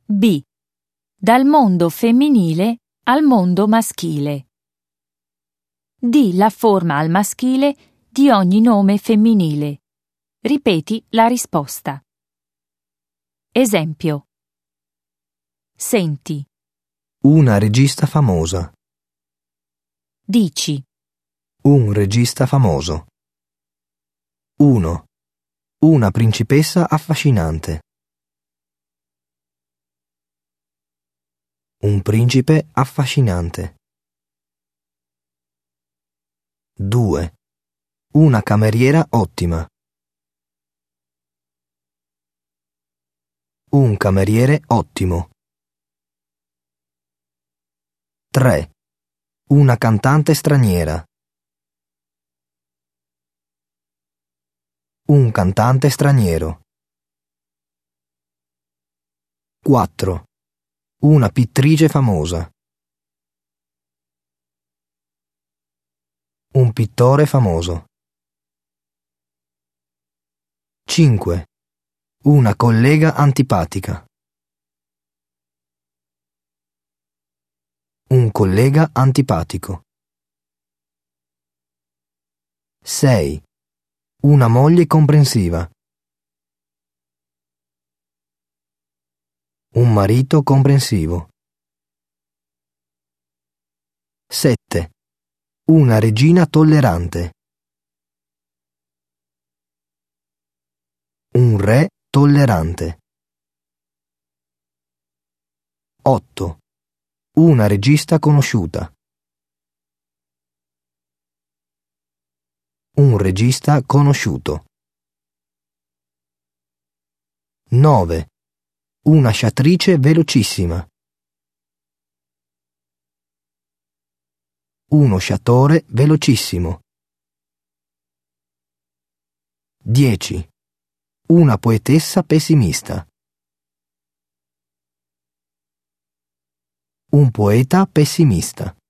B. Dal mondo femminile al mondo maschile. D. La forma al maschile di ogni nome femminile. Ripeti la risposta. Esempio. Senti. Una regista famosa. Dici. Un regista famoso. 1. Una principessa affascinante. Un principe affascinante. 2. Una cameriera ottima. Un cameriere ottimo. 3. Una cantante straniera. Un cantante straniero. 4. Una pittrice famosa. Un pittore famoso. 5. Una collega antipatica. Un collega antipatico. 6. Una moglie comprensiva. Un marito comprensivo. 7. Una regina tollerante. Un re tollerante. 8. Una regista conosciuta. Un regista conosciuto. 9. Una sciatrice velocissima. Uno sciatore velocissimo. 10. Una poetessa pessimista. Un poeta pessimista.